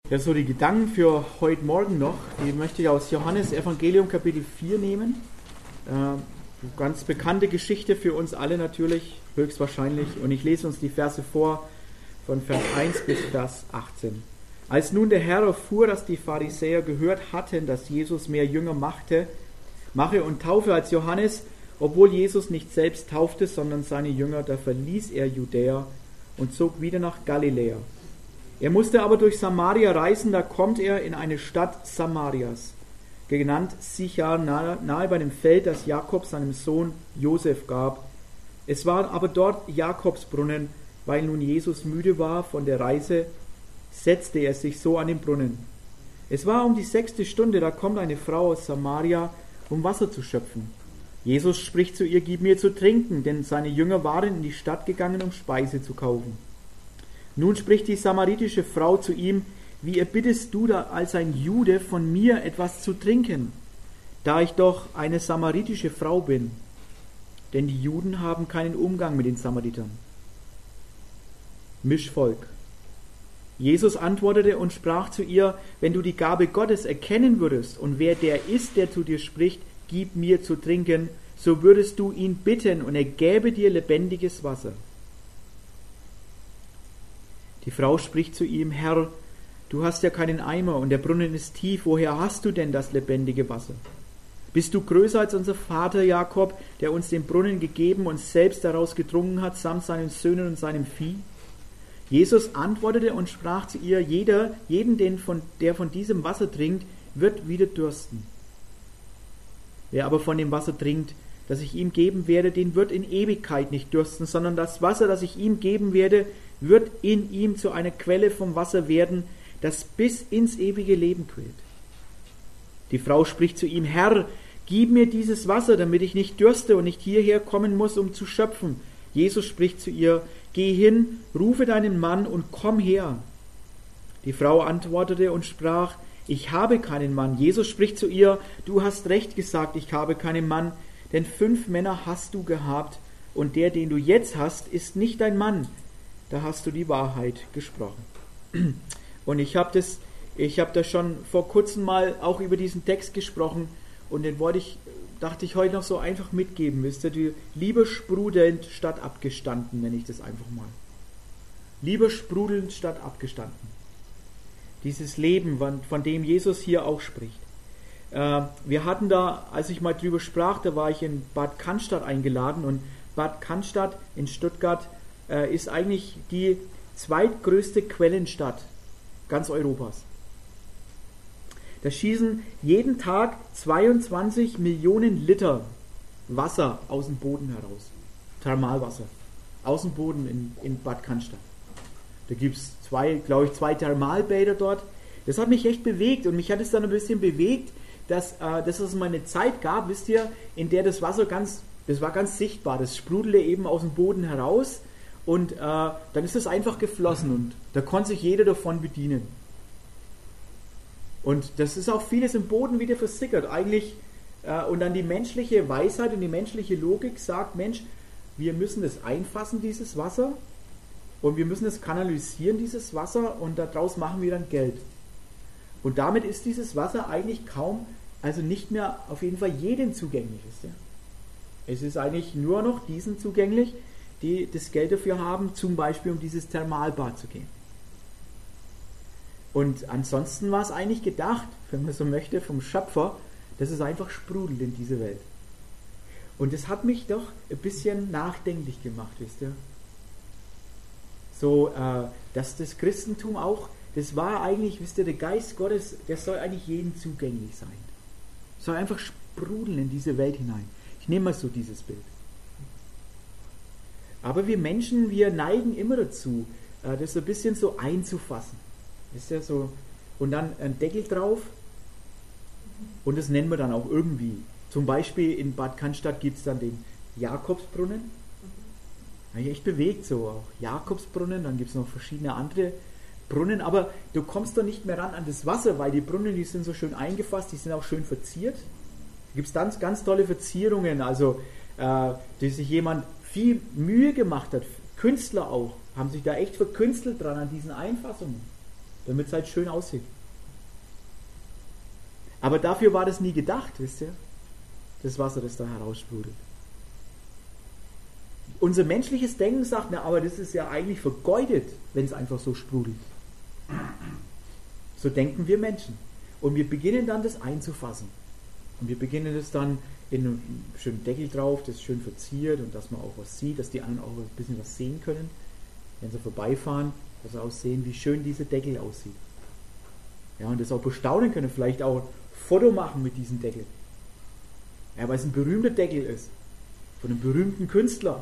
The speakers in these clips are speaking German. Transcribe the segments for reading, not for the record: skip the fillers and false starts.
Ja, so die Gedanken für heute Morgen noch, die möchte ich aus Johannes Evangelium Kapitel 4 nehmen. Ganz bekannte Geschichte für uns alle natürlich, höchstwahrscheinlich. Und ich lese uns die Verse vor, von Vers 1 bis Vers 18. Als nun der Herr erfuhr, dass die Pharisäer gehört hatten, dass Jesus mehr Jünger mache und taufe als Johannes, obwohl Jesus nicht selbst taufte, sondern seine Jünger, da verließ er Judäa und zog wieder nach Galiläa. Er musste aber durch Samaria reisen, da kommt er in eine Stadt Samarias, genannt Sichar, nahe bei dem Feld, das Jakob seinem Sohn Josef gab. Es war aber dort Jakobsbrunnen, weil nun Jesus müde war von der Reise, setzte er sich so an den Brunnen. Es war um die 6. Stunde, da kommt eine Frau aus Samaria, um Wasser zu schöpfen. Jesus spricht zu ihr, gib mir zu trinken, denn seine Jünger waren in die Stadt gegangen, um Speise zu kaufen. Nun spricht die samaritische Frau zu ihm, wie erbittest du da als ein Jude von mir etwas zu trinken, da ich doch eine samaritische Frau bin? Denn die Juden haben keinen Umgang mit den Samaritern. Mischvolk. Jesus antwortete und sprach zu ihr, wenn du die Gabe Gottes erkennen würdest und wer der ist, der zu dir spricht, gib mir zu trinken, so würdest du ihn bitten und er gäbe dir lebendiges Wasser. Die Frau spricht zu ihm, Herr, du hast ja keinen Eimer und der Brunnen ist tief, woher hast du denn das lebendige Wasser? Bist du größer als unser Vater Jakob, der uns den Brunnen gegeben und selbst daraus getrunken hat, samt seinen Söhnen und seinem Vieh? Jesus antwortete und sprach zu ihr, der von diesem Wasser trinkt, wird wieder dürsten. Wer aber von dem Wasser trinkt, das ich ihm geben werde, den wird in Ewigkeit nicht dürsten, sondern das Wasser, das ich ihm geben werde, wird in ihm zu einer Quelle vom Wasser werden, das bis ins ewige Leben quillt. Die Frau spricht zu ihm, Herr, gib mir dieses Wasser, damit ich nicht dürste und nicht hierher kommen muss, um zu schöpfen. Jesus spricht zu ihr, geh hin, rufe deinen Mann und komm her. Die Frau antwortete und sprach, ich habe keinen Mann. Jesus spricht zu ihr, du hast recht gesagt, ich habe keinen Mann, denn 5 Männer hast du gehabt und der, den du jetzt hast, ist nicht dein Mann. Da hast du die Wahrheit gesprochen. Und ich habe da schon vor kurzem mal auch über diesen Text gesprochen und den dachte ich heute noch so einfach mitgeben, wisst ihr, die Liebe sprudelnd statt abgestanden, nenne ich das einfach mal. Liebe sprudelnd statt abgestanden. Dieses Leben, von dem Jesus hier auch spricht. Wir hatten da, als ich mal drüber sprach, da war ich in Bad Cannstatt eingeladen und Bad Cannstatt in Stuttgart ist eigentlich die zweitgrößte Quellenstadt ganz Europas. Da schießen jeden Tag 22 Millionen Liter Wasser aus dem Boden heraus. Thermalwasser. Aus dem Boden in Bad Cannstatt. Da gibt es zwei Thermalbäder dort. Das hat mich echt bewegt und mich hat es dann ein bisschen bewegt, dass es mal eine Zeit gab, wisst ihr, in der das Wasser das war ganz sichtbar, das sprudelte eben aus dem Boden heraus und dann ist es einfach geflossen und da konnte sich jeder davon bedienen. Und das ist auch vieles im Boden wieder versickert eigentlich und dann die menschliche Weisheit und die menschliche Logik sagt, Mensch, wir müssen das einfassen, dieses Wasser, und wir müssen es kanalisieren, dieses Wasser, und daraus machen wir dann Geld. Und damit ist dieses Wasser eigentlich also nicht mehr auf jeden Fall jedem zugänglich ist. Ja. Es ist eigentlich nur noch diesen zugänglich, die das Geld dafür haben, zum Beispiel um dieses Thermalbad zu gehen. Und ansonsten war es eigentlich gedacht, wenn man so möchte, vom Schöpfer, dass es einfach sprudelt in diese Welt. Und das hat mich doch ein bisschen nachdenklich gemacht, wisst ihr. So, dass das Christentum auch, das war eigentlich, wisst ihr, der Geist Gottes, der soll eigentlich jedem zugänglich sein. Soll einfach sprudeln in diese Welt hinein. Ich nehme mal so dieses Bild. Aber wir Menschen, wir neigen immer dazu, das so ein bisschen so einzufassen. Wisst ihr, so, und dann ein Deckel drauf und das nennen wir dann auch irgendwie. Zum Beispiel in Bad Cannstatt gibt es dann den Jakobsbrunnen. Da bin ich echt bewegt, so auch Jakobsbrunnen, dann gibt es noch verschiedene andere Brunnen, aber du kommst doch nicht mehr ran an das Wasser, weil die Brunnen, die sind so schön eingefasst, die sind auch schön verziert. Da gibt es ganz, ganz tolle Verzierungen, also dass sich jemand viel Mühe gemacht hat, Künstler auch, haben sich da echt verkünstelt dran an diesen Einfassungen. damit es halt schön aussieht. Aber dafür war das nie gedacht, wisst ihr? Das Wasser, das da heraussprudelt. Unser menschliches Denken sagt, na, aber das ist ja eigentlich vergeudet, wenn es einfach so sprudelt. So denken wir Menschen. Und wir beginnen dann das einzufassen. Und wir beginnen das dann in einem schönen Deckel drauf, das schön verziert und dass man auch was sieht, dass die anderen auch ein bisschen was sehen können. Wenn sie vorbeifahren, dass sie auch sehen, wie schön dieser Deckel aussieht. Ja, und das auch bestaunen können, vielleicht auch ein Foto machen mit diesem Deckel. Ja, weil es ein berühmter Deckel ist. Von einem berühmten Künstler.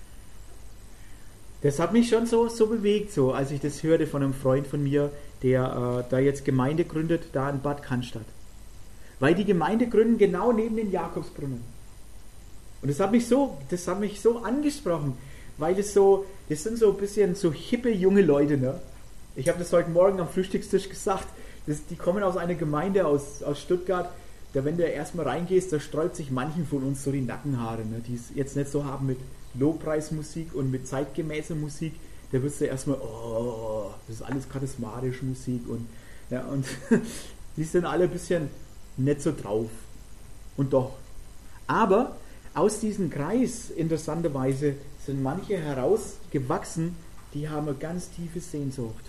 Das hat mich schon so bewegt, so, als ich das hörte von einem Freund von mir, der da jetzt Gemeinde gründet, da in Bad Cannstatt. Weil die Gemeinde gründen genau neben den Jakobsbrunnen. Und das hat mich so angesprochen, weil das sind so ein bisschen so hippe junge Leute, ne? Ich habe das heute Morgen am Frühstückstisch gesagt, die kommen aus einer Gemeinde aus Stuttgart, da wenn du erstmal reingehst, da sträubt sich manchen von uns so die Nackenhaare, ne? Die es jetzt nicht so haben mit Lobpreismusik und mit zeitgemäßer Musik, da wirst du erstmal, oh, das ist alles charismatische Musik und die sind alle ein bisschen nicht so drauf. Und doch. Aber aus diesem Kreis, interessanterweise, sind manche herausgewachsen, die haben eine ganz tiefe Sehnsucht.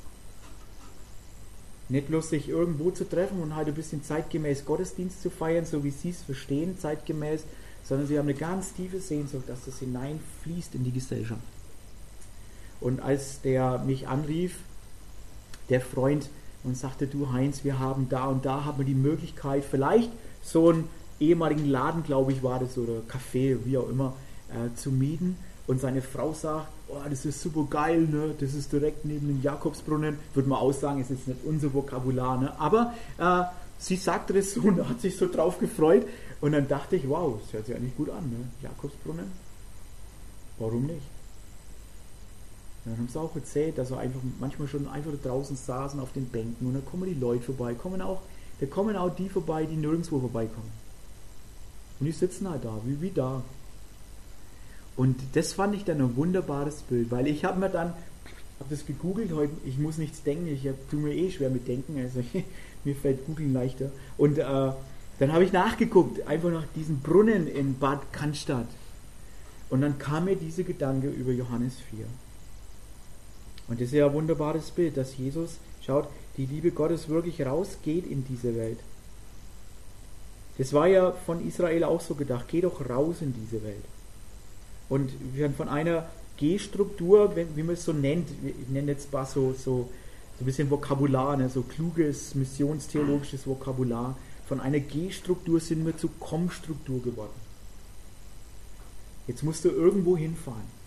Nicht bloß sich irgendwo zu treffen und halt ein bisschen zeitgemäß Gottesdienst zu feiern, so wie sie es verstehen, zeitgemäß, sondern sie haben eine ganz tiefe Sehnsucht, dass das hineinfließt in die Gesellschaft. Und als der mich anrief, der Freund, und sagte, du Heinz, wir haben da und da haben wir die Möglichkeit, vielleicht so einen ehemaligen Laden, glaube ich, war das, oder Café, wie auch immer, zu mieten. Und seine Frau sagt, oh, das ist super geil, ne? Das ist direkt neben dem Jakobsbrunnen. Würde man auch sagen, ist jetzt nicht unser Vokabular, ne? Aber sie sagte das so und hat sich so drauf gefreut. Und dann dachte ich, wow, das hört sich eigentlich gut an, ne? Jakobsbrunnen? Warum nicht? Dann haben sie auch erzählt, dass sie einfach manchmal schon einfach draußen saßen auf den Bänken und dann kommen die Leute vorbei, da kommen auch die vorbei, die nirgendwo vorbeikommen. Und die sitzen halt da, wie da. Und das fand ich dann ein wunderbares Bild, weil ich habe das gegoogelt heute, ich muss nichts denken, ich tue mir eh schwer mit Denken, also mir fällt Googlen leichter. Und dann habe ich nachgeguckt, einfach nach diesem Brunnen in Bad Cannstatt. Und dann kam mir dieser Gedanke über Johannes 4. Und das ist ja ein wunderbares Bild, dass Jesus, schaut, die Liebe Gottes wirklich rausgeht in diese Welt. Das war ja von Israel auch so gedacht, geh doch raus in diese Welt. Und wir haben von einer G-Struktur, wie man es so nennt, ich nenne jetzt mal so ein bisschen Vokabular, ne, so kluges, missionstheologisches Vokabular, von einer G-Struktur sind wir zur Komm-Struktur geworden. Jetzt musst du irgendwo hinfahren.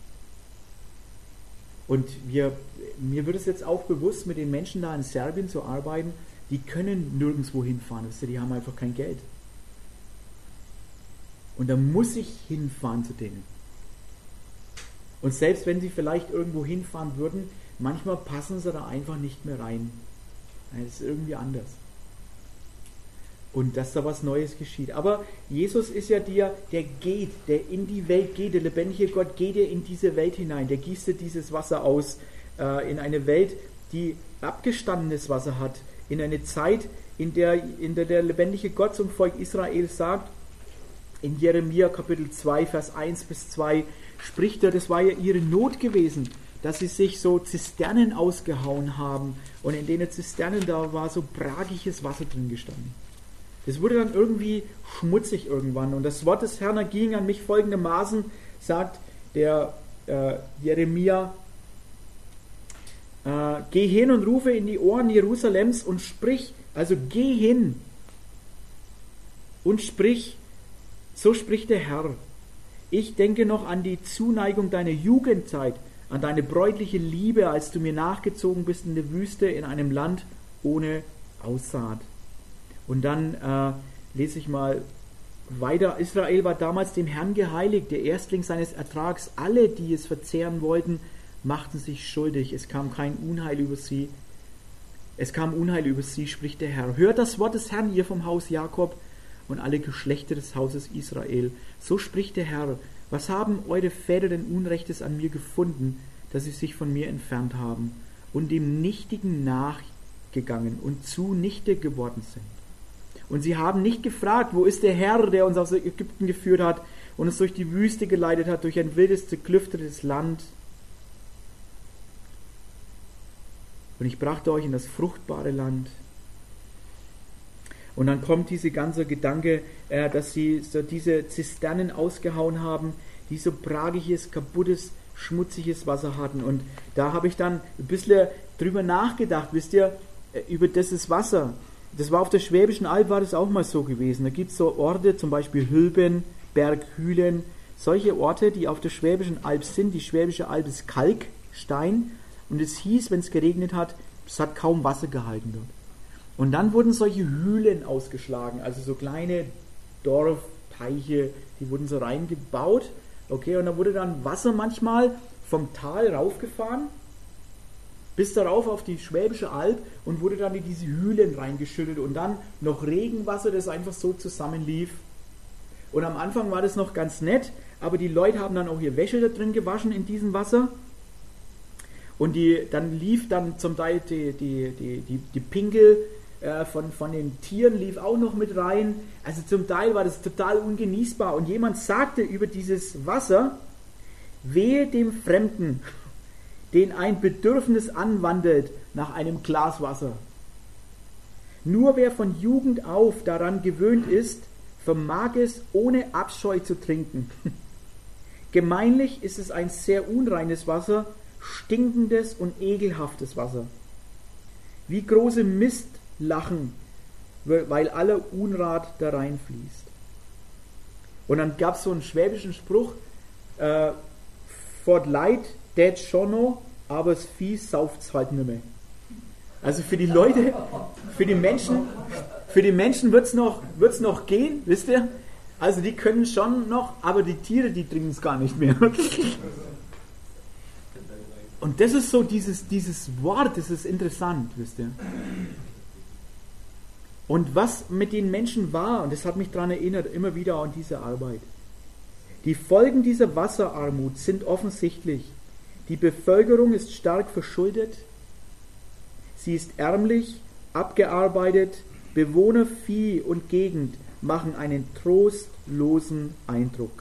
Und mir wird es jetzt auch bewusst, mit den Menschen da in Serbien zu arbeiten, die können nirgendwo hinfahren, die haben einfach kein Geld. Und da muss ich hinfahren zu denen. Und selbst wenn sie vielleicht irgendwo hinfahren würden, manchmal passen sie da einfach nicht mehr rein. Das ist irgendwie anders. Und dass da was Neues geschieht. Aber Jesus ist ja der geht, der in die Welt geht, der lebendige Gott geht ja in diese Welt hinein, der gießt dieses Wasser aus in eine Welt, die abgestandenes Wasser hat, in eine Zeit, in der der lebendige Gott zum Volk Israel sagt, in Jeremia Kapitel 2, Vers 1 bis 2, spricht er, das war ja ihre Not gewesen, dass sie sich so Zisternen ausgehauen haben und in denen Zisternen da war so bragiges Wasser drin gestanden. Das wurde dann irgendwie schmutzig irgendwann. Und das Wort des Herrn erging an mich folgendermaßen, sagt der Jeremia, geh hin und rufe in die Ohren Jerusalems und sprich, also geh hin und sprich, so spricht der Herr. Ich denke noch an die Zuneigung deiner Jugendzeit, an deine bräutliche Liebe, als du mir nachgezogen bist in der Wüste, in einem Land ohne Aussaat. Und dann lese ich mal weiter. Israel war damals dem Herrn geheiligt, der Erstling seines Ertrags. Alle, die es verzehren wollten, machten sich schuldig. Es kam Unheil über sie, spricht der Herr. Hört das Wort des Herrn, ihr vom Haus Jakob und alle Geschlechter des Hauses Israel. So spricht der Herr. Was haben eure Väter denn Unrechtes an mir gefunden, dass sie sich von mir entfernt haben und dem Nichtigen gegangen und zunichte geworden sind. Und sie haben nicht gefragt, wo ist der Herr, der uns aus Ägypten geführt hat und uns durch die Wüste geleitet hat, durch ein wildes, zerklüftetes Land. Und ich brachte euch in das fruchtbare Land. Und dann kommt dieser ganze Gedanke, dass sie so diese Zisternen ausgehauen haben, die so bragiges, kaputtes, schmutziges Wasser hatten. Und da habe ich dann ein bisschen drüber nachgedacht, wisst ihr, über dieses Wasser. Das war auf der Schwäbischen Alb, war das auch mal so gewesen. Da gibt es so Orte, zum Beispiel Hülben, Berghülen, solche Orte, die auf der Schwäbischen Alb sind. Die Schwäbische Alb ist Kalkstein und es hieß, wenn es geregnet hat, es hat kaum Wasser gehalten dort. Und dann wurden solche Hülen ausgeschlagen, also so kleine Dorfteiche, die wurden so reingebaut. Okay, und da wurde dann Wasser manchmal vom Tal raufgefahren, bis darauf auf die Schwäbische Alb und wurde dann in diese Hülen reingeschüttet und dann noch Regenwasser, das einfach so zusammenlief. Und am Anfang war das noch ganz nett, aber die Leute haben dann auch ihre Wäsche da drin gewaschen in diesem Wasser. Und dann lief dann zum Teil die Pinkel von den Tieren lief auch noch mit rein. Also zum Teil war das total ungenießbar. Und jemand sagte über dieses Wasser, wehe dem Fremden, den ein Bedürfnis anwandelt nach einem Glas Wasser. Nur wer von Jugend auf daran gewöhnt ist, vermag es ohne Abscheu zu trinken. Gemeinlich ist es ein sehr unreines Wasser, stinkendes und ekelhaftes Wasser. Wie große Mistlachen, weil aller Unrat da reinfließt. Und dann gab es so einen schwäbischen Spruch, Fort Leid, det schon noch, aber das Vieh sauft's halt nicht mehr. Also für die Leute, für die Menschen wird's noch gehen, wisst ihr? Also die können schon noch, aber die Tiere, die trinken es gar nicht mehr. Und das ist so dieses Wort, das ist interessant, wisst ihr. Und was mit den Menschen war, und das hat mich daran erinnert, immer wieder an diese Arbeit. Die Folgen dieser Wasserarmut sind offensichtlich. Die Bevölkerung ist stark verschuldet, sie ist ärmlich, abgearbeitet, Bewohner, Vieh und Gegend machen einen trostlosen Eindruck.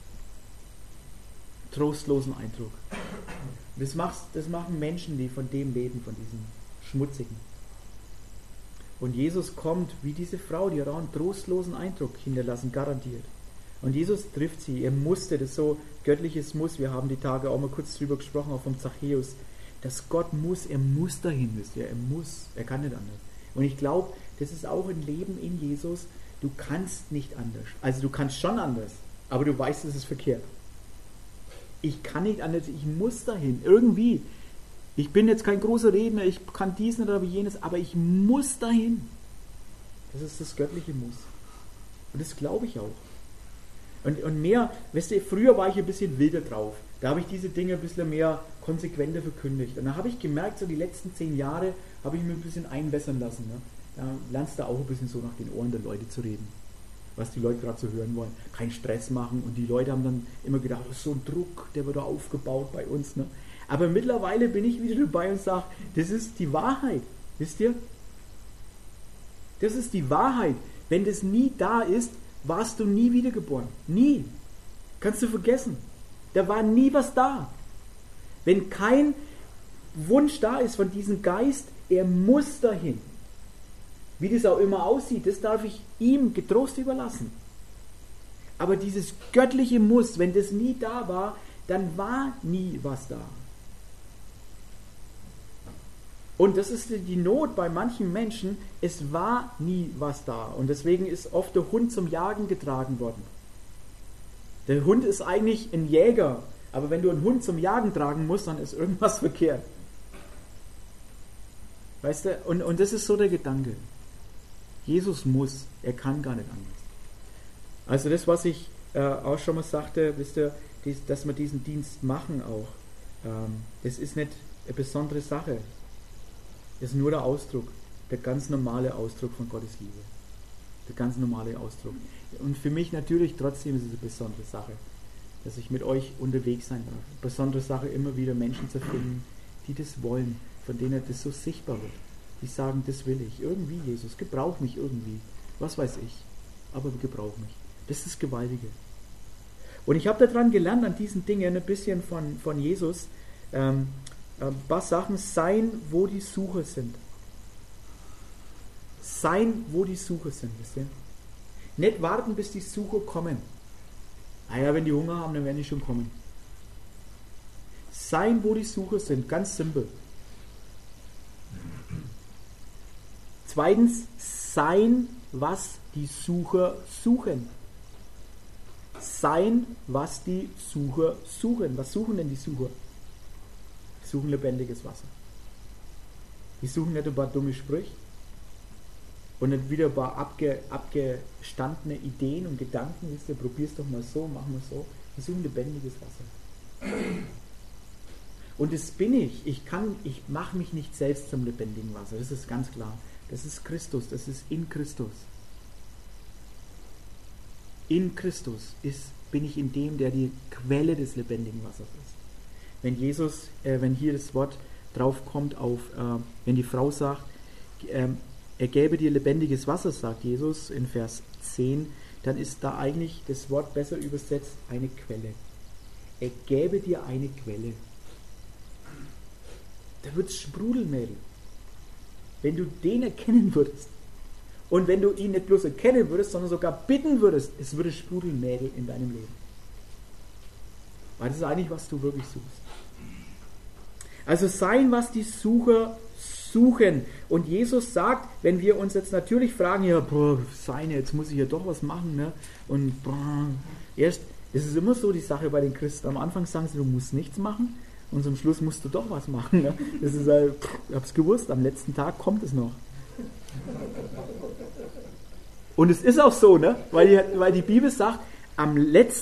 Trostlosen Eindruck. Das machen Menschen, die von dem leben, von diesem Schmutzigen. Und Jesus kommt wie diese Frau, die hat auch einen trostlosen Eindruck hinterlassen, garantiert. Und Jesus trifft sie, er musste, das ist so göttliches Muss, wir haben die Tage auch mal kurz drüber gesprochen, auch vom Zachäus, dass Gott muss, er muss dahin, wisst ihr, er kann nicht anders. Und ich glaube, das ist auch ein Leben in Jesus, du kannst nicht anders. Also du kannst schon anders, aber du weißt, es ist verkehrt. Ich kann nicht anders, ich muss dahin, irgendwie. Ich bin jetzt kein großer Redner, ich kann dies nicht oder jenes, aber ich muss dahin. Das ist das göttliche Muss. Und das glaube ich auch. Und mehr, weißt du, früher war ich ein bisschen wilder drauf. Da habe ich diese Dinge ein bisschen mehr konsequenter verkündigt. Und da habe ich gemerkt, so die letzten 10 Jahre habe ich mir ein bisschen einwässern lassen. Ne? Da lernst du auch ein bisschen so nach den Ohren der Leute zu reden. Was die Leute gerade so hören wollen. Keinen Stress machen. Und die Leute haben dann immer gedacht, das ist so ein Druck, der wird da aufgebaut bei uns. Ne? Aber mittlerweile bin ich wieder dabei und sage, das ist die Wahrheit. Wisst ihr? Das ist die Wahrheit. Wenn das nie da ist, warst du nie wiedergeboren. Nie. Kannst du vergessen. Da war nie was da. Wenn kein Wunsch da ist von diesem Geist, er muss dahin. Wie das auch immer aussieht, das darf ich ihm getrost überlassen. Aber dieses göttliche Muss, wenn das nie da war, dann war nie was da. Und das ist die Not bei manchen Menschen, es war nie was da. Und deswegen ist oft der Hund zum Jagen getragen worden. Der Hund ist eigentlich ein Jäger, aber wenn du einen Hund zum Jagen tragen musst, dann ist irgendwas verkehrt. Weißt du, und das ist so der Gedanke. Jesus muss, er kann gar nicht anders. Also das, was ich auch schon mal sagte, wisst ihr, dass wir diesen Dienst machen auch, das ist nicht eine besondere Sache. Das ist nur der Ausdruck, der ganz normale Ausdruck von Gottes Liebe. Der ganz normale Ausdruck. Und für mich natürlich trotzdem ist es eine besondere Sache, dass ich mit euch unterwegs sein darf. Eine besondere Sache, immer wieder Menschen zu finden, die das wollen, von denen das so sichtbar wird. die sagen, das will ich. Irgendwie, Jesus, gebrauch mich irgendwie. Was weiß ich. Aber gebrauch mich. Das ist das Gewaltige. Und ich habe daran gelernt, an diesen Dingen ein bisschen von Jesus, ein paar Sachen, sein, wo die Sucher sind. Sein, wo die Sucher sind, wisst ihr? Nicht warten, bis die Sucher kommen. Naja, wenn die Hunger haben, dann werden die schon kommen. Sein, wo die Sucher sind, ganz simpel. Zweitens, sein, was die Sucher suchen. Sein, was die Sucher suchen. Was suchen denn die Sucher? Die suchen lebendiges Wasser. Die suchen nicht ein paar dumme Sprüche und nicht wieder ein paar abgestandene Ideen und Gedanken. Wisst ihr, probier's doch mal so, machen wir so. Die suchen lebendiges Wasser. Und das bin ich. Ich mache mich nicht selbst zum lebendigen Wasser. Das ist ganz klar. Das ist Christus. Das ist in Christus. In Christus bin ich in dem, der die Quelle des lebendigen Wassers ist. Wenn hier das Wort drauf kommt wenn die Frau sagt, er gäbe dir lebendiges Wasser, sagt Jesus in Vers 10, dann ist da eigentlich das Wort besser übersetzt eine Quelle. Er gäbe dir eine Quelle. Da wird es sprudeln, Mädel. Wenn du den erkennen würdest und wenn du ihn nicht bloß erkennen würdest, sondern sogar bitten würdest, es würde sprudeln, Mädel, in deinem Leben. Weil das ist eigentlich, was du wirklich suchst. Also sein, was die Sucher suchen. Und Jesus sagt, wenn wir uns jetzt natürlich fragen, ja, jetzt muss ich ja doch was machen, ne? Und erst, es ist immer so die Sache bei den Christen. Am Anfang sagen sie, du musst nichts machen. Und zum Schluss musst du doch was machen. Ne? Das ist halt, ich hab's gewusst, am letzten Tag kommt es noch. Und es ist auch so, ne? Weil die Bibel sagt, am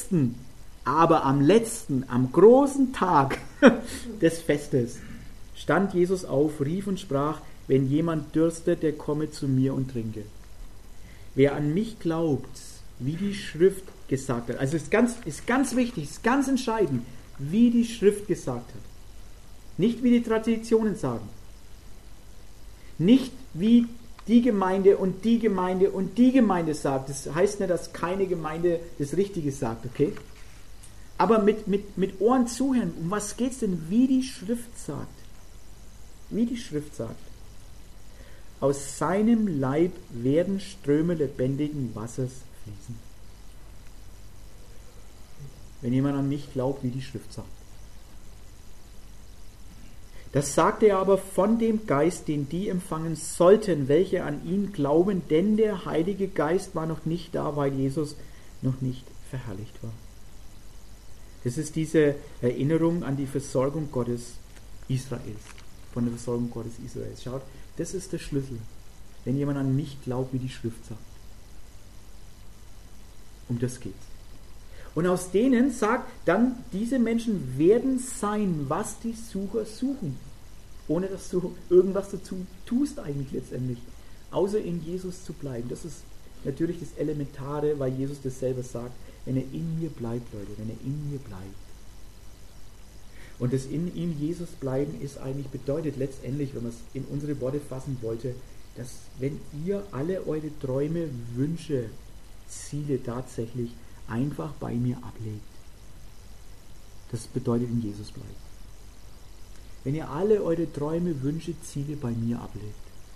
großen Tag des Festes stand Jesus auf, rief und sprach, wenn jemand dürstet, der komme zu mir und trinke. Wer an mich glaubt, wie die Schrift gesagt hat, also ist ganz wichtig, ist ganz entscheidend, wie die Schrift gesagt hat. Nicht wie die Traditionen sagen. Nicht wie die Gemeinde und die Gemeinde und die Gemeinde sagt. Das heißt nicht, dass keine Gemeinde das Richtige sagt, okay? Aber mit Ohren zuhören. Um was geht es denn, wie die Schrift sagt? Wie die Schrift sagt. Aus seinem Leib werden Ströme lebendigen Wassers fließen. Wenn jemand an mich glaubt, wie die Schrift sagt. Das sagte er aber von dem Geist, den die empfangen sollten, welche an ihn glauben, denn der Heilige Geist war noch nicht da, weil Jesus noch nicht verherrlicht war. Das ist diese Erinnerung an die Versorgung Gottes Israels, von der Versorgung Gottes Israels. Schaut, das ist der Schlüssel, wenn jemand an mich glaubt, wie die Schrift sagt. Um das geht's. Und aus denen sagt dann, diese Menschen werden sein, was die Sucher suchen. Ohne dass du irgendwas dazu tust eigentlich letztendlich. Außer in Jesus zu bleiben. Das ist natürlich das Elementare, weil Jesus das selber sagt. Wenn er in mir bleibt, Leute, wenn er in mir bleibt. Und das in ihm Jesus bleiben ist eigentlich bedeutet letztendlich, wenn man es in unsere Worte fassen wollte, dass wenn ihr alle eure Träume, Wünsche, Ziele tatsächlich einfach bei mir ablegt. Das bedeutet in Jesus bleiben. Wenn ihr alle eure Träume, Wünsche, Ziele bei mir ablegt.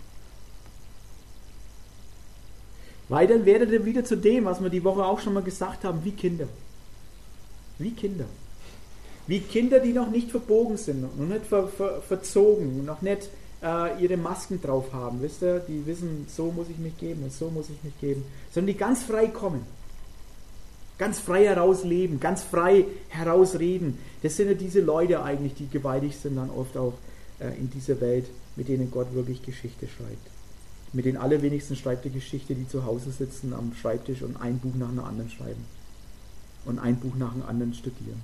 Weil dann werdet ihr wieder zu dem, was wir die Woche auch schon mal gesagt haben, wie Kinder. Wie Kinder. Wie Kinder, die noch nicht verbogen sind, noch nicht verzogen, noch nicht ihre Masken drauf haben. Wisst ihr, die wissen, so muss ich mich geben und so muss ich mich geben. Sondern die ganz frei kommen. Ganz frei herausleben, ganz frei herausreden. Das sind ja diese Leute eigentlich, die gewaltig sind dann oft auch in dieser Welt, mit denen Gott wirklich Geschichte schreibt. Mit den allerwenigsten schreibt er Geschichte, die zu Hause sitzen am Schreibtisch und ein Buch nach dem anderen schreiben. Und ein Buch nach dem anderen studieren.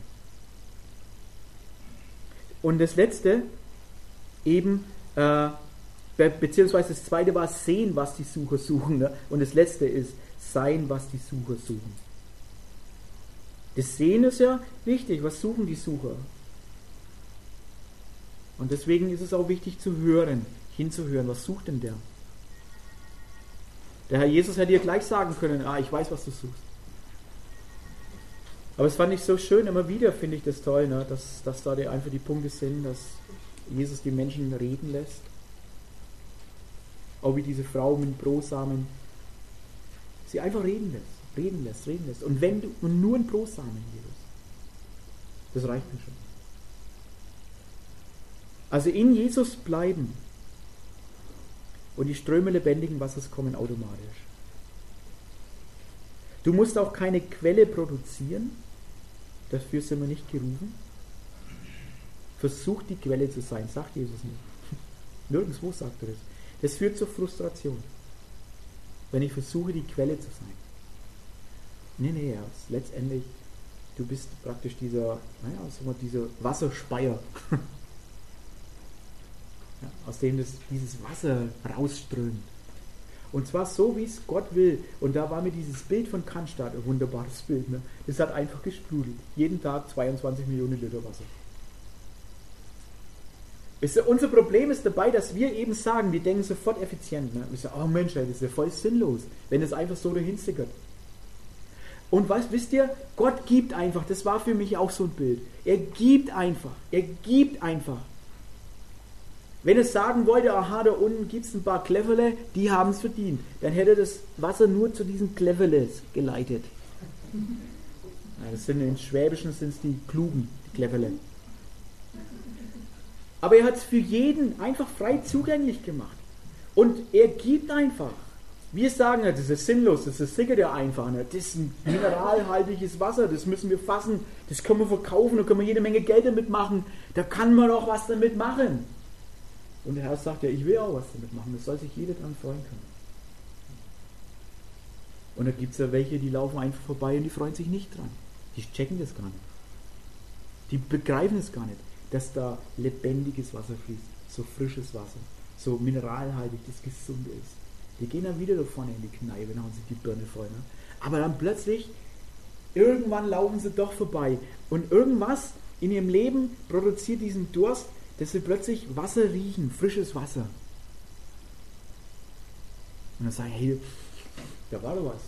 Und das letzte, eben, beziehungsweise das zweite war sehen, was die Sucher suchen. Ne? Und das letzte ist sein, was die Sucher suchen. Das Sehen ist ja wichtig. Was suchen die Sucher? Und deswegen ist es auch wichtig zu hören. hinzuhören. Was sucht denn der? Der Herr Jesus hätte dir gleich sagen können, ich weiß, was du suchst. Aber es fand ich so schön, immer wieder finde ich das toll, ne, dass da einfach die Punkte sind, dass Jesus die Menschen reden lässt. Auch wie diese Frau mit Brosamen. Sie einfach reden lässt. Und nur ein Brosamen, Jesus. Das reicht mir schon. Also in Jesus bleiben. Und die Ströme lebendigen Wassers kommen automatisch. Du musst auch keine Quelle produzieren. Dafür sind wir nicht gerufen. Versuch die Quelle zu sein, sagt Jesus nicht. Nirgendwo sagt er das. Das führt zur Frustration. Wenn ich versuche, die Quelle zu sein. Nee, letztendlich, du bist praktisch dieser Wasserspeier. Ja, aus dem dieses Wasser rausströmt. Und zwar so, wie es Gott will. Und da war mir dieses Bild von Cannstatt ein wunderbares Bild. Ne? Das hat einfach gesprudelt. Jeden Tag 22 Millionen Liter Wasser. Unser Problem ist dabei, dass wir eben sagen, wir denken sofort effizient. Ne? Wir sagen, oh Mensch, das ist ja voll sinnlos, wenn es einfach so dahin sickert. Und wisst ihr, Gott gibt einfach. Das war für mich auch so ein Bild. Er gibt einfach. Wenn er sagen wollte, da unten gibt es ein paar Cleverle, die haben es verdient, dann hätte er das Wasser nur zu diesen Cleverles geleitet. Ja, das sind im Schwäbischen sind es die Klugen, die Cleverle. Aber er hat es für jeden einfach frei zugänglich gemacht. Und er gibt einfach. Wir sagen, das ist sinnlos, das sickert ja einfach. Das ist ein mineralhaltiges Wasser, das müssen wir fassen, das können wir verkaufen, da können wir jede Menge Geld damit machen, da kann man doch was damit machen. Und der Herr sagt ja, ich will auch was damit machen, das soll sich jeder dran freuen können. Und da gibt es ja welche, die laufen einfach vorbei und die freuen sich nicht dran. Die checken das gar nicht. Die begreifen es gar nicht, dass da lebendiges Wasser fließt, so frisches Wasser, so mineralhaltig, das gesund ist. Die gehen dann wieder da vorne in die Kneipe und hauen sich die Birne voll. Ne? Aber dann plötzlich, irgendwann laufen sie doch vorbei. Und irgendwas in ihrem Leben produziert diesen Durst, dass sie plötzlich Wasser riechen, frisches Wasser. Und dann sagen, hey, da war doch was.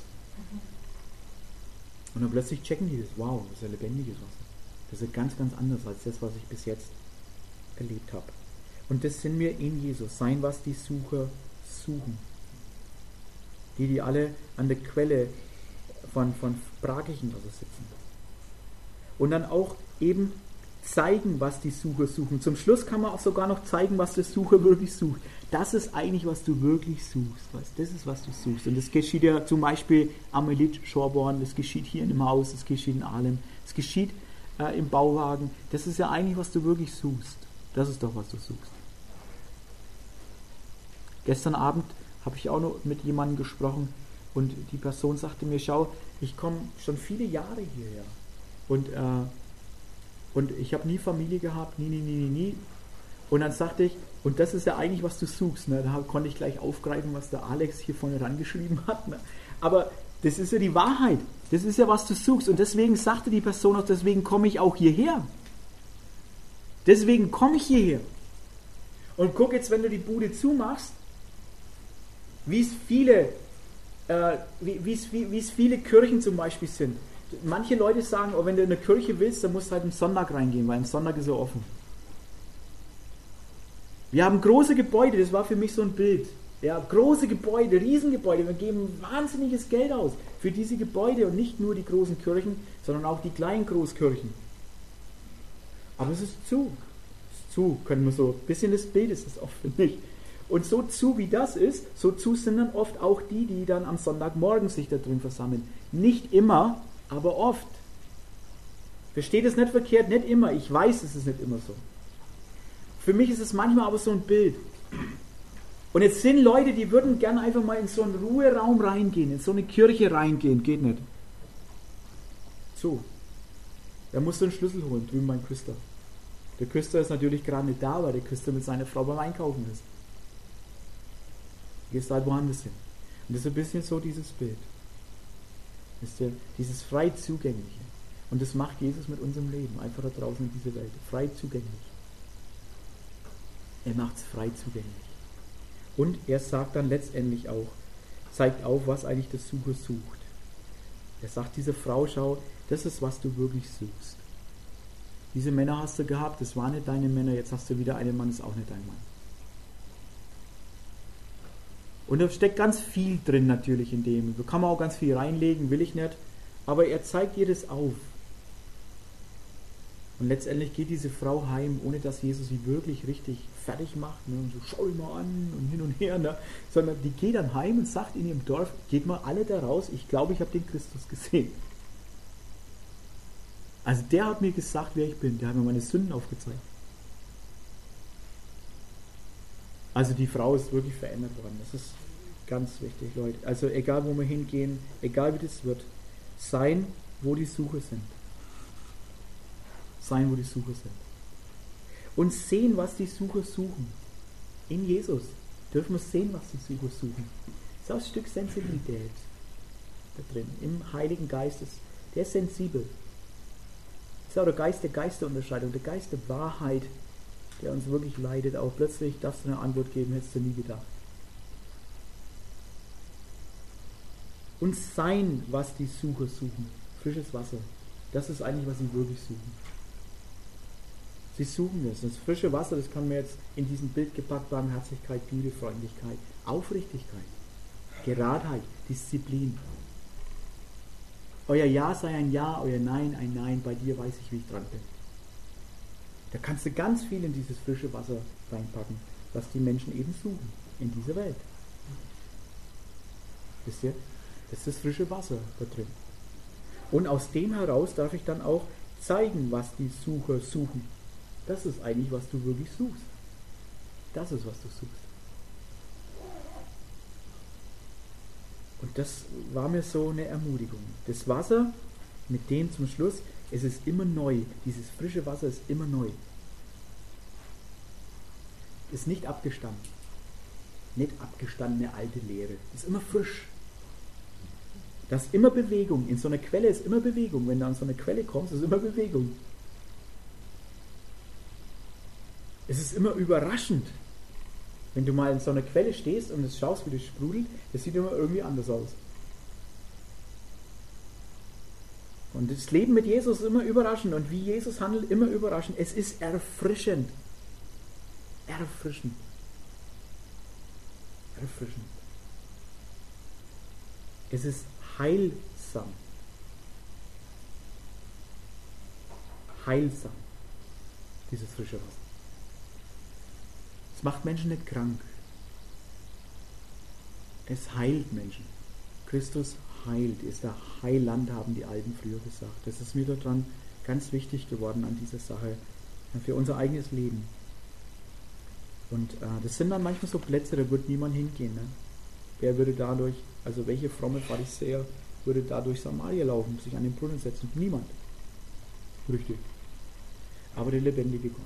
Und dann plötzlich checken die das, wow, das ist ja lebendiges Wasser. Das ist ganz, ganz anders als das, was ich bis jetzt erlebt habe. Und das sind wir in Jesus, sein, was die Sucher suchen. Die alle an der Quelle von brackigen Wasser sitzen. Und dann auch eben zeigen, was die Sucher suchen. Zum Schluss kann man auch sogar noch zeigen, was der Sucher wirklich sucht. Das ist eigentlich, was du wirklich suchst. Das ist, was du suchst. Und das geschieht ja zum Beispiel am Elit Schorborn, das geschieht hier in dem Haus, das geschieht in Ahlem, das geschieht im Bauwagen. Das ist ja eigentlich, was du wirklich suchst. Das ist doch, was du suchst. Gestern Abend habe ich auch noch mit jemandem gesprochen und die Person sagte mir, schau, ich komme schon viele Jahre hierher und ich habe nie Familie gehabt, nie. Und dann sagte ich, und das ist ja eigentlich, was du suchst. Ne? Da konnte ich gleich aufgreifen, was der Alex hier vorne rangeschrieben hat. Ne? Aber das ist ja die Wahrheit. Das ist ja, was du suchst. Und deswegen sagte die Person auch, deswegen komme ich auch hierher. Deswegen komme ich hierher. Und guck jetzt, wenn du die Bude zumachst, wie es viele Kirchen zum Beispiel sind. Manche Leute sagen, wenn du in eine Kirche willst, dann musst du halt am Sonntag reingehen, weil am Sonntag ist er offen. Wir haben große Gebäude, das war für mich so ein Bild. Ja, große Gebäude, Riesengebäude. Wir geben wahnsinniges Geld aus für diese Gebäude und nicht nur die großen Kirchen, sondern auch die kleinen Großkirchen. Aber es ist zu. Können wir so ein bisschen das Bild ist das oft für mich. Und so zu wie das ist, so zu sind dann oft auch die dann am Sonntagmorgen sich da drin versammeln. Nicht immer, aber oft. Versteht es nicht verkehrt, nicht immer. Ich weiß, es ist nicht immer so. Für mich ist es manchmal aber so ein Bild. Und jetzt sind Leute, die würden gerne einfach mal in so einen Ruheraum reingehen, in so eine Kirche reingehen. Geht nicht. So. Da musst du einen Schlüssel holen, drüben beim Küster. Der Küster ist natürlich gerade nicht da, weil der Küster mit seiner Frau beim Einkaufen ist. Du gehst halt woanders hin. Und das ist ein bisschen so dieses Bild. Wisst ihr, dieses frei zugängliche. Und das macht Jesus mit unserem Leben, einfach da draußen in dieser Welt. Frei zugänglich. Er macht es frei zugänglich. Und er sagt dann letztendlich auch, zeigt auf, was eigentlich der Sucher sucht. Er sagt dieser Frau, schau, das ist, was du wirklich suchst. Diese Männer hast du gehabt, das waren nicht deine Männer, jetzt hast du wieder einen Mann, das ist auch nicht dein Mann. Und da steckt ganz viel drin natürlich in dem. Da kann man auch ganz viel reinlegen, will ich nicht. Aber er zeigt ihr das auf. Und letztendlich geht diese Frau heim, ohne dass Jesus sie wirklich richtig fertig macht. Ne? Und so, schau dich mal an und hin und her. Ne? Sondern die geht dann heim und sagt in ihrem Dorf, geht mal alle da raus, ich glaube, ich habe den Christus gesehen. Also der hat mir gesagt, wer ich bin. Der hat mir meine Sünden aufgezeigt. Also die Frau ist wirklich verändert worden. Das ist ganz wichtig, Leute. Also egal, wo wir hingehen, egal wie das wird, sein, wo die Sucher sind. Sein, wo die Sucher sind. Und sehen, was die Sucher suchen. In Jesus dürfen wir sehen, was die Sucher suchen. Das ist auch ein Stück Sensibilität da drin. Im Heiligen Geist. Der ist sensibel. Das ist auch der Geist der Geisterunterscheidung, der Geist der Wahrheit, der uns wirklich leidet. Auch plötzlich darfst du eine Antwort geben, hättest du nie gedacht. Und sein, was die Sucher suchen. Frisches Wasser. Das ist eigentlich, was sie wirklich suchen. Sie suchen das. Das frische Wasser, das kann man jetzt in diesem Bild gepackt, Barmherzigkeit, Güte, Freundlichkeit, Aufrichtigkeit, Geradheit, Disziplin. Euer Ja sei ein Ja, euer Nein ein Nein, bei dir weiß ich, wie ich dran bin. Da kannst du ganz viel in dieses frische Wasser reinpacken, was die Menschen eben suchen in dieser Welt. Wisst ihr? Das ist das frische Wasser da drin. Und aus dem heraus darf ich dann auch zeigen, was die Sucher suchen. Das ist eigentlich, was du wirklich suchst. Das ist, was du suchst. Und das war mir so eine Ermutigung. Das Wasser, mit dem zum Schluss, es ist immer neu. Dieses frische Wasser ist immer neu. Ist nicht abgestanden. Nicht abgestandene alte Leere. Ist immer frisch. Das ist immer Bewegung. In so einer Quelle ist immer Bewegung. Wenn du an so eine Quelle kommst, ist immer Bewegung. Es ist immer überraschend. Wenn du mal in so einer Quelle stehst und es schaust, wie das sprudelt, das sieht immer irgendwie anders aus. Und das Leben mit Jesus ist immer überraschend und wie Jesus handelt, immer überraschend. Es ist erfrischend. Erfrischend. Erfrischend. Es ist heilsam. Heilsam. Dieses frische Wasser. Es macht Menschen nicht krank. Es heilt Menschen. Christus heilt, ist der Heiland, haben die Alten früher gesagt. Das ist mir daran ganz wichtig geworden an dieser Sache, für unser eigenes Leben. Und das sind dann manchmal so Plätze, da wird niemand hingehen. Ne? Wer würde dadurch, also welche fromme Pharisäer würde da durch Samaria laufen, sich an den Brunnen setzen? Niemand. Richtig. Aber der lebendige Gott.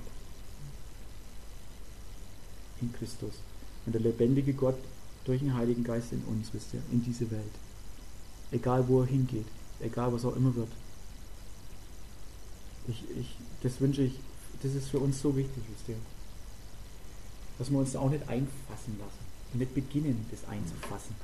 In Christus. Und der lebendige Gott durch den Heiligen Geist in uns, wisst ihr, in diese Welt. Egal wo er hingeht, egal was auch immer wird. Das wünsche ich, das ist für uns so wichtig, wisst ihr. Dass wir uns da auch nicht einfassen lassen. Und nicht beginnen, das einzufassen.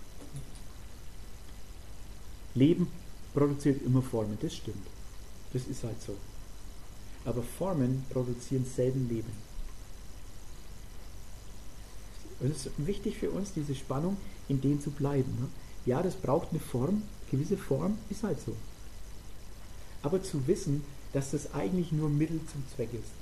Leben produziert immer Formen, das stimmt. Das ist halt so. Aber Formen produzieren selten Leben. Und es ist wichtig für uns, diese Spannung, in dem zu bleiben. Ne? Ja, das braucht eine Form, gewisse Form, ist halt so. Aber zu wissen, dass das eigentlich nur Mittel zum Zweck ist.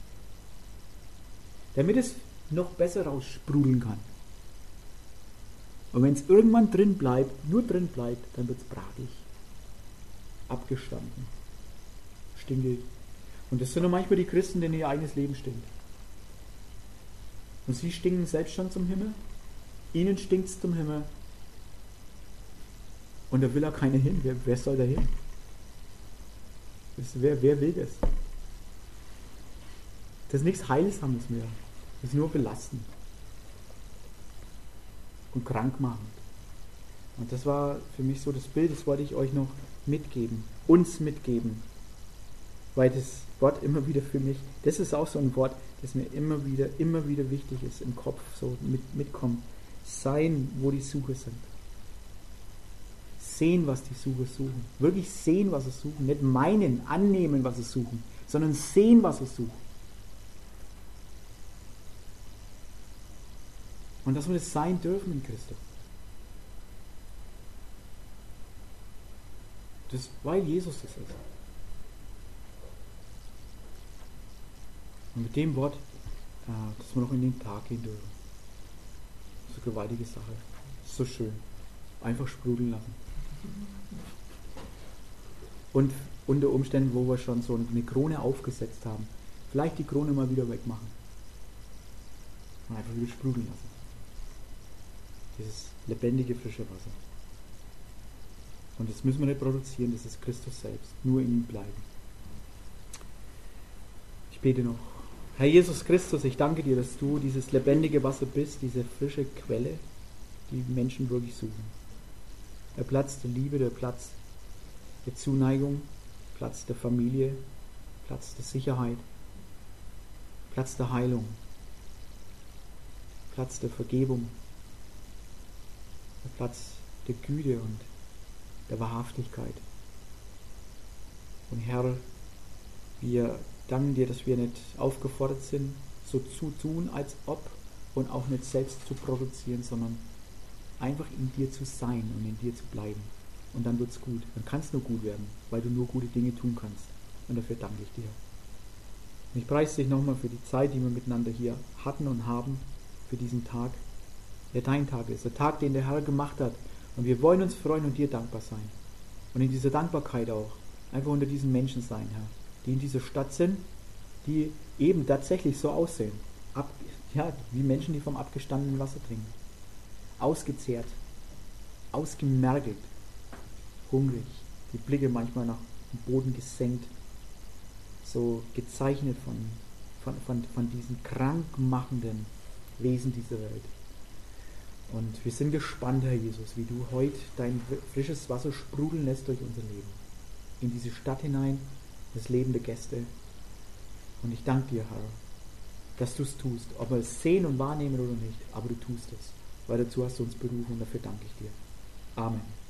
Damit es noch besser raussprudeln kann. Und wenn es irgendwann drin bleibt, nur drin bleibt, dann wird es bratig. Abgestanden. Stinkelt. Und das sind doch manchmal die Christen, denen ihr eigenes Leben stinkt. Und sie stinken selbst schon zum Himmel. Ihnen stinkt es zum Himmel. Und da will auch keiner hin. Wer soll da hin? Wer will das? Das ist nichts Heilsames mehr. Das ist nur belastend. Und krankmachend. Und das war für mich so das Bild, das wollte ich euch noch mitgeben. Uns mitgeben. Weil das Wort immer wieder für mich, das ist auch so ein Wort, das mir immer wieder wichtig ist, im Kopf so mitkommt. sein, wo die Sucher sind. Sehen, was die Sucher suchen. Wirklich sehen, was sie suchen. Nicht meinen, annehmen, was sie suchen, sondern sehen, was sie suchen. Und dass wir das sein dürfen in Christus. Das, weil Jesus das ist. Und mit dem Wort, dass wir noch in den Tag gehen dürfen. Das ist eine gewaltige Sache. Das ist so schön. Einfach sprudeln lassen. Und unter Umständen, wo wir schon so eine Krone aufgesetzt haben, vielleicht die Krone mal wieder wegmachen. Und einfach wieder sprudeln lassen. Dieses lebendige, frische Wasser. Und das müssen wir nicht produzieren, das ist Christus selbst. Nur in ihm bleiben. Ich bete noch. Herr Jesus Christus, ich danke dir, dass du dieses lebendige Wasser bist, diese frische Quelle, die Menschen wirklich suchen. Der Platz der Liebe, der Platz der Zuneigung, Platz der Familie, Platz der Sicherheit, Platz der Heilung, Platz der Vergebung, der Platz der Güte und der Wahrhaftigkeit. Und Herr, wir danken dir, dass wir nicht aufgefordert sind, so zu tun, als ob, und auch nicht selbst zu produzieren, sondern einfach in dir zu sein und in dir zu bleiben. Und dann wird's gut. Dann kann es nur gut werden, weil du nur gute Dinge tun kannst. Und dafür danke ich dir. Und ich preise dich nochmal für die Zeit, die wir miteinander hier hatten und haben, für diesen Tag, der dein Tag ist, der Tag, den der Herr gemacht hat. Und wir wollen uns freuen und dir dankbar sein. Und in dieser Dankbarkeit auch einfach unter diesen Menschen sein, Herr, die in dieser Stadt sind, die eben tatsächlich so aussehen. Wie Menschen, die vom abgestandenen Wasser trinken. Ausgezehrt, ausgemergelt, hungrig, die Blicke manchmal nach dem Boden gesenkt, so gezeichnet von diesen krankmachenden Wesen dieser Welt. Und wir sind gespannt, Herr Jesus, wie du heute dein frisches Wasser sprudeln lässt durch unser Leben. In diese Stadt hinein, das Leben der Gäste. Und ich danke dir, Herr, dass du es tust, ob wir es sehen und wahrnehmen oder nicht, aber du tust es. Weil dazu hast du uns berufen und dafür danke ich dir. Amen.